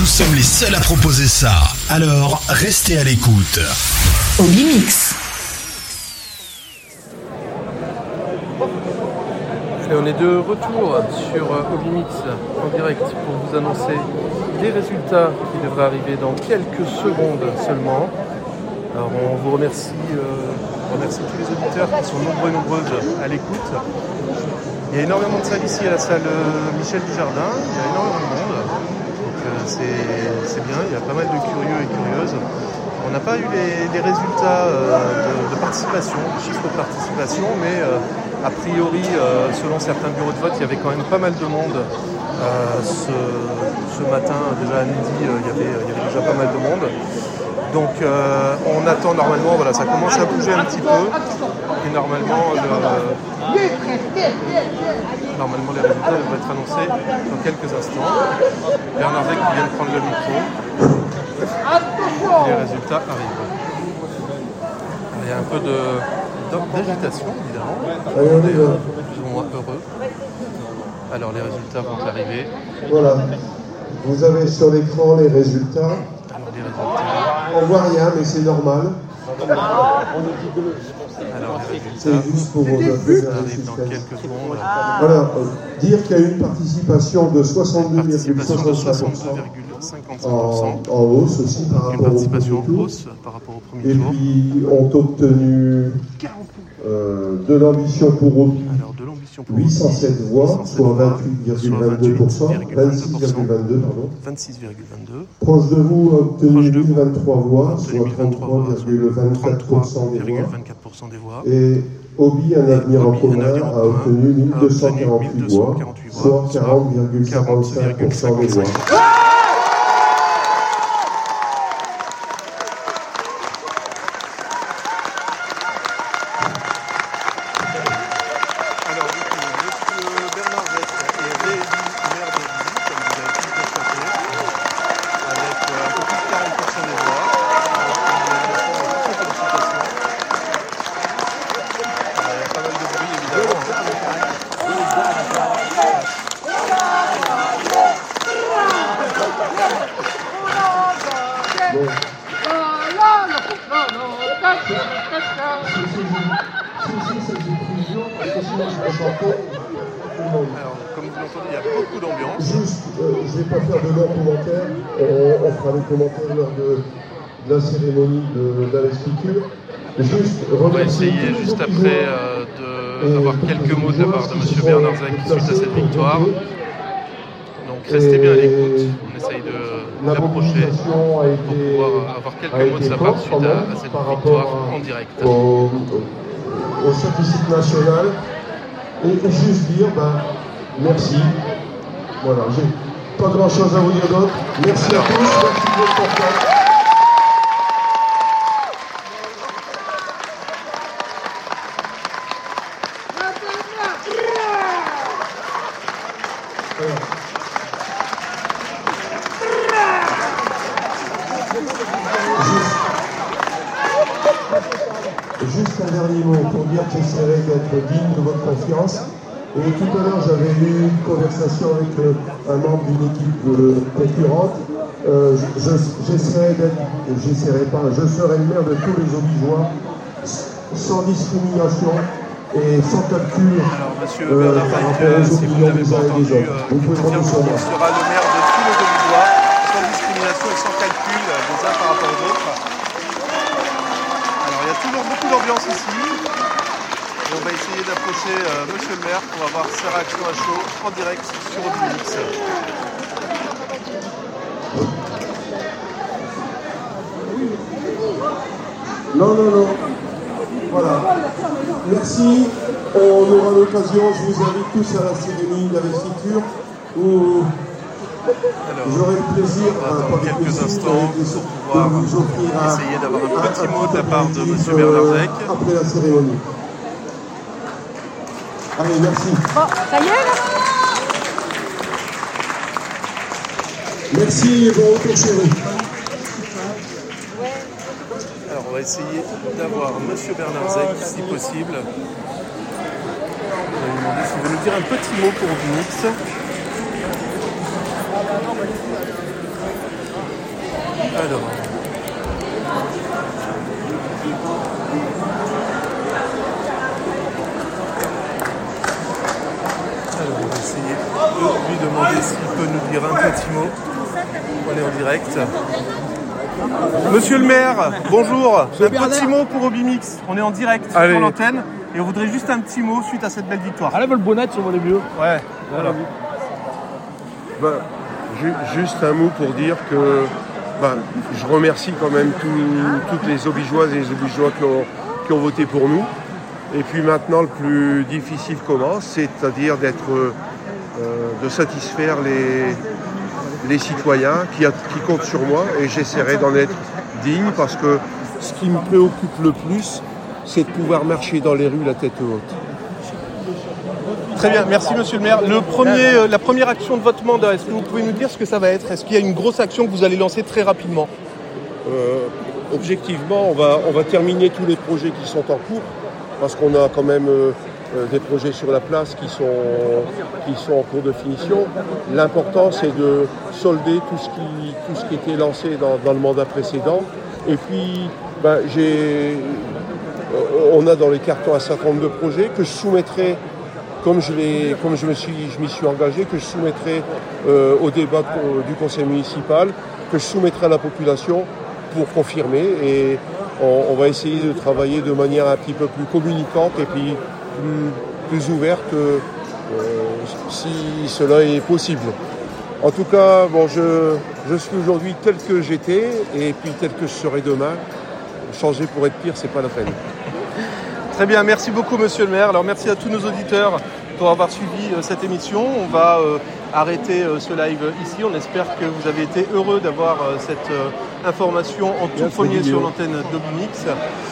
Nous sommes les seuls à proposer ça. Alors, restez à l'écoute. Obi Mix. Et on est de retour sur Obi Mix en direct pour vous annoncer les résultats qui devraient arriver dans quelques secondes seulement. Alors on vous remercie, tous les auditeurs qui sont nombreux et nombreuses à l'écoute. Il y a énormément de salles ici à la salle Michel Dujardin, il y a énormément de monde, donc c'est bien, il y a pas mal de curieux et curieuses. On n'a pas eu les résultats de participation, de chiffres de participation, mais a priori, selon certains bureaux de vote, il y avait quand même pas mal de monde. Ce matin, déjà à midi, il y avait déjà pas mal de monde. Donc on attend normalement, voilà, ça commence à bouger un petit peu. Et normalement les résultats devraient être annoncés dans quelques instants. Bernard Zec qui vient de prendre le micro. Les résultats arrivent. Alors, il y a un peu d'agitation, évidemment. On est plus ou moins heureux. Alors les résultats vont arriver. Voilà. Vous avez sur l'écran les résultats. Alors les résultats. On voit rien, mais c'est normal. Alors les résultats. C'est juste pour vous donner Ça arrive dans quelques secondes. Voilà. Dire qu'il y a eu une participation de 62,55% 62,55% en hausse aussi par une rapport au participation premier en tour. hausse par rapport au premier Et tour. puis ont obtenu de l'ambition pour Obi Alors de l'ambition pour 807 voix, soit 28,22%, 26,22 pardon. 26,22. Proche de vous a obtenu Proche de vous 1023 voix, obtenu soit 1023 voix, 33,24% des voix. 33,24% des voix. Et Obi, un avenir en Obi, un commun, avenir en a commun, obtenu 1248 voix, 1248 soit voix, 40,55% des voix. Alors du coup, monsieur Bernard Zec est réélu maire de Billy, comme vous avez pu le constater, avec un peu plus de 40% des voix. Félicitations. Il y a pas mal de bruit évidemment. Alors, comme vous l'entendez, il y a beaucoup d'ambiance. Juste, je ne vais pas faire de longs commentaires, on fera les commentaires lors de la cérémonie d'investiture. Juste On va remercier essayer tous les juste autres après joueurs d'avoir quelques mots de la part de M. Bernard Zec suite à cette victoire. Donc restez bien à l'écoute, on essaye de l'approcher pour pouvoir avoir quelques mots de sa part suite à cette victoire en direct. Au statistique national. Et juste dire, merci. Voilà, j'ai pas grand chose à vous dire d'autre. Merci à tous, merci de votre confiance. Juste un dernier mot pour dire que j'essaierai d'être digne de votre confiance. Et tout à l'heure, j'avais eu une conversation avec un membre d'une équipe concurrente. Je serai le maire de tous les Aubigeois, sans discrimination et sans calcul. Alors, monsieur Bernard Zec, si vous n'avez pas entendu, confirme qu'il sera le maire de tous les Aubigeois, sans discrimination et sans calcul des uns par rapport aux autres. Alors, il y a toujours beaucoup d'ambiance ici. Et on va essayer d'approcher monsieur le maire pour avoir ses réactions à chaud en direct sur Obi Mix. Non. Voilà. Merci. On aura l'occasion, je vous invite tous à la cérémonie d'investiture où j'aurai le plaisir, Dans quelques instants, pour pouvoir de vous offrir essayer d'avoir un petit mot de la part de monsieur Bernard Zec. Après la cérémonie. Allez, merci. Bon, ça y est là? Merci et bon retour chez vous. Alors on va essayer d'avoir monsieur Bernard Zec si possible. On va lui demander s'il veut nous dire un petit mot pour Obi Mix. Alors. On va essayer de lui demander s'il peut nous dire un petit mot. On est en direct. Monsieur le maire, bonjour. Un petit mot pour Obimix. On est en direct sur l'antenne et on voudrait juste un petit mot suite à cette belle victoire. Allez, le bonnet, on voit les mieux. Ouais, voilà. Juste un mot pour dire que je remercie quand même toutes les Aubigeoises et les Aubigeois qui ont voté pour nous. Et puis maintenant, le plus difficile commence, c'est-à-dire de satisfaire les citoyens qui comptent sur moi, et j'essaierai d'en être digne, parce que ce qui me préoccupe le plus, c'est de pouvoir marcher dans les rues la tête haute. Très bien, merci monsieur le maire. La première action de votre mandat, est-ce que vous pouvez nous dire ce que ça va être? Est-ce qu'il y a une grosse action que vous allez lancer très rapidement? Objectivement, on va terminer tous les projets qui sont en cours, parce qu'on a quand même des projets sur la place qui sont en cours de finition. L'important, c'est de solder tout ce qui était lancé dans le mandat précédent. Et puis, on a dans les cartons un certain nombre de projets que je soumettrai, comme je m'y suis engagé, que je soumettrai au débat du conseil municipal, que je soumettrai à la population pour confirmer. Et on va essayer de travailler de manière un petit peu plus communicante et puis plus ouverte si cela est possible. En tout cas, je suis aujourd'hui tel que j'étais et puis tel que je serai demain. Changer pour être pire, c'est pas la peine. Très bien, merci beaucoup monsieur le maire. Alors merci à tous nos auditeurs pour avoir suivi cette émission. On va arrêter ce live ici. On espère que vous avez été heureux d'avoir cette information en tout premier sur l'antenne d'Obimix.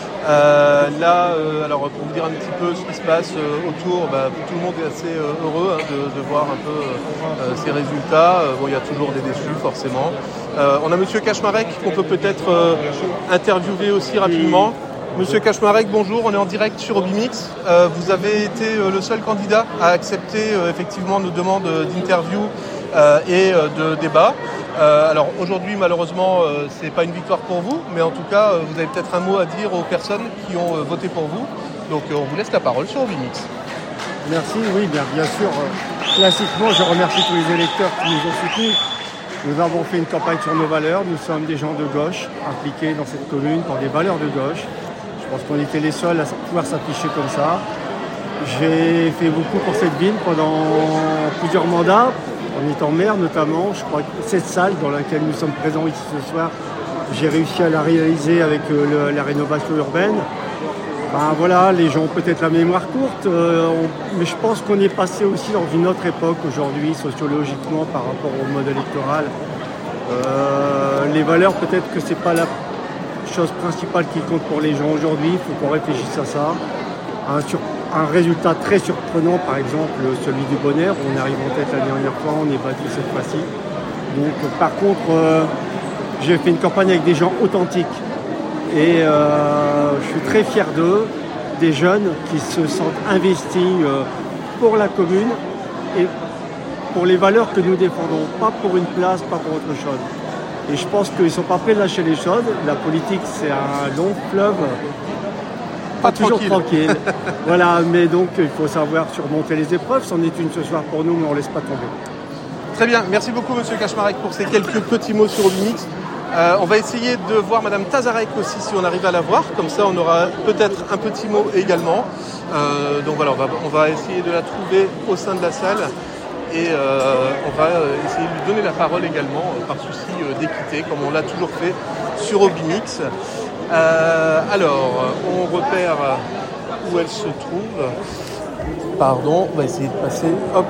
Alors pour vous dire un petit peu ce qui se passe autour, tout le monde est assez heureux de voir un peu ces résultats. Il y a toujours des déçus forcément. On a monsieur Kaczmarek qu'on peut peut-être interviewer aussi rapidement. Monsieur Kaczmarek, bonjour, on est en direct sur Obimix. Vous avez été le seul candidat à accepter effectivement nos demandes d'interview et de débat. Alors aujourd'hui, malheureusement, c'est pas une victoire pour vous, mais en tout cas, vous avez peut-être un mot à dire aux personnes qui ont voté pour vous. Donc on vous laisse la parole sur Obimix. Merci, oui, bien sûr. Classiquement, je remercie tous les électeurs qui nous ont soutenus. Nous avons fait une campagne sur nos valeurs. Nous sommes des gens de gauche impliqués dans cette commune par des valeurs de gauche. Je pense qu'on était les seuls à pouvoir s'afficher comme ça. J'ai fait beaucoup pour cette ville pendant plusieurs mandats, en étant maire notamment. Je crois que cette salle dans laquelle nous sommes présents ici ce soir, j'ai réussi à la réaliser avec la rénovation urbaine. Les gens ont peut-être la mémoire courte, mais je pense qu'on est passé aussi dans une autre époque aujourd'hui, sociologiquement, par rapport au mode électoral. Les valeurs, peut-être que c'est pas la chose principale qui compte pour les gens aujourd'hui. Il faut qu'on réfléchisse à ça. Un résultat très surprenant, par exemple, celui du Bonheur. On arrive en tête la dernière fois, on est battu cette fois-ci. Donc, par contre, j'ai fait une campagne avec des gens authentiques. Et je suis très fier d'eux, des jeunes qui se sentent investis pour la commune et pour les valeurs que nous défendons. Pas pour une place, pas pour autre chose. Et je pense qu'ils ne sont pas prêts de lâcher les choses. La politique, c'est un long fleuve, pas toujours tranquille. Voilà, mais donc il faut savoir surmonter les épreuves. C'en est une ce soir pour nous, mais on ne laisse pas tomber. Très bien, merci beaucoup monsieur Kaczmarek pour ces quelques petits mots sur Obimix. On va essayer de voir madame Tazarek aussi si on arrive à la voir. Comme ça, on aura peut-être un petit mot également. Donc voilà, on va essayer de la trouver au sein de la salle. Et on va essayer de lui donner la parole également par souci d'équité, comme on l'a toujours fait sur Obimix. Alors, on repère où elle se trouve. Pardon, on va essayer de passer. Hop.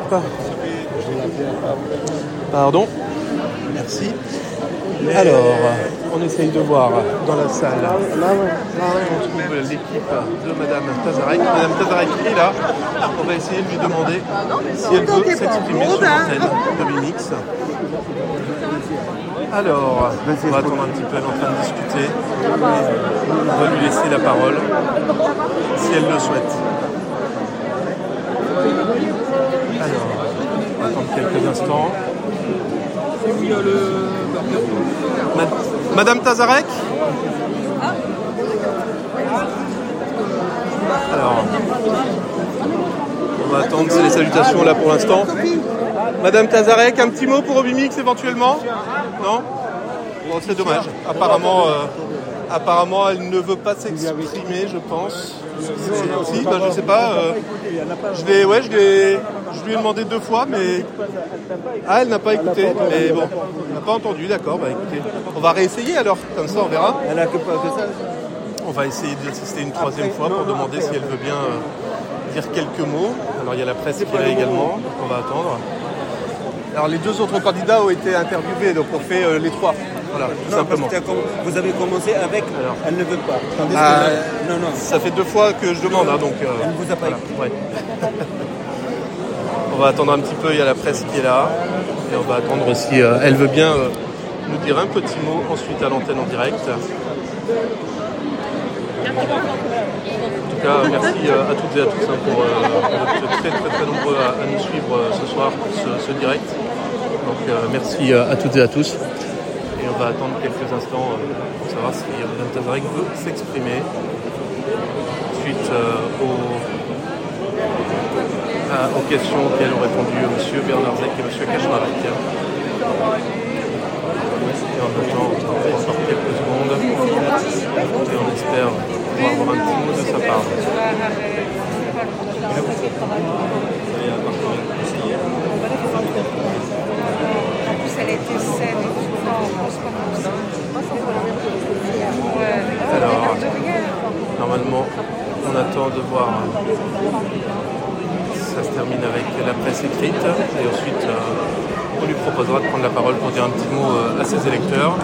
Pardon. Merci. Alors, on essaye de voir dans la salle. On trouve l'équipe de madame Tazarek. Madame Tazarek est là. On va essayer de lui demander si elle veut s'exprimer sur l'antenne d'Obimix. Alors, on va attendre un petit peu, elle est en train de discuter. On va lui laisser la parole, si elle le souhaite. Alors, on va attendre quelques instants. Madame Tazarek? Alors, on va attendre, c'est les salutations là pour l'instant. Madame Tazarek, un petit mot pour Obimix éventuellement? Non? Bon, c'est dommage. Apparemment, elle ne veut pas s'exprimer, je pense. Si, bah, je sais pas. Je lui ai demandé 2 fois, mais elle n'a pas écouté. Mais bon, elle n'a pas entendu. D'accord. Bah écoutez, on va réessayer alors. Comme ça, on verra. Elle a que ça. On va essayer d'assister une 3e fois pour demander si elle veut bien dire quelques mots. Alors il y a la presse qui est là également. Donc on va attendre. Alors les 2 autres candidats ont été interviewés, donc on fait les 3. Voilà, tout simplement. Vous avez commencé avec, alors, elle ne veut pas. Non. Ça fait 2 fois que je demande, hein, donc... elle ne vous a pas écouté. Ouais. On va attendre un petit peu, il y a la presse qui est là. Et on va attendre si elle veut bien nous dire un petit mot ensuite à l'antenne en direct. En tout cas, merci à toutes et à tous pour être très nombreux à nous suivre ce soir, ce direct. Donc merci à toutes et à tous. Et on va attendre quelques instants pour savoir si Mme Tazarek veut s'exprimer suite aux questions auxquelles ont répondu M. Bernard Zec et M. Kaczmarek. Et on attend encore quelques secondes et on espère pouvoir avoir un petit mot de sa part. Alors, normalement, on attend de voir. Ça se termine avec la presse écrite et ensuite on lui proposera de prendre la parole pour dire un petit mot à ses électeurs.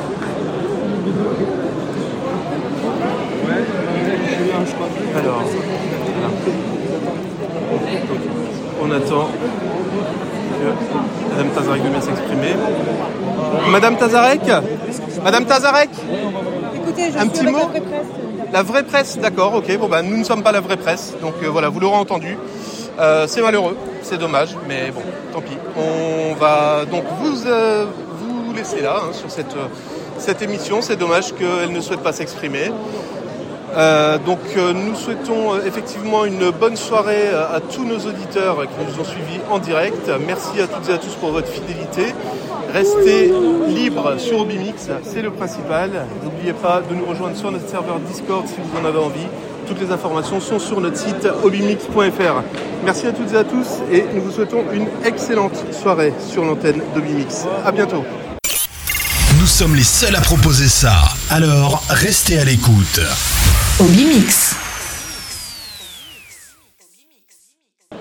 Alors, on attend que Madame Tazarek veut bien s'exprimer. Madame Tazarek, Écoutez, un petit mot. La vraie presse, d'accord, ok. Bon nous ne sommes pas la vraie presse, donc voilà, vous l'aurez entendu. C'est malheureux, c'est dommage, mais bon, tant pis. On va donc vous laisser là sur cette émission. C'est dommage qu'elle ne souhaite pas s'exprimer. Donc nous souhaitons effectivement une bonne soirée à tous nos auditeurs qui nous ont suivis en direct. Merci à toutes et à tous pour votre fidélité. Restez libres sur Obimix, c'est le principal. N'oubliez pas de nous rejoindre sur notre serveur Discord si vous en avez envie. Toutes les informations sont sur notre site obimix.fr. Merci à toutes et à tous et nous vous souhaitons une excellente soirée sur l'antenne d'Obimix. À bientôt. Nous sommes les seuls à proposer ça, alors restez à l'écoute. Obimix.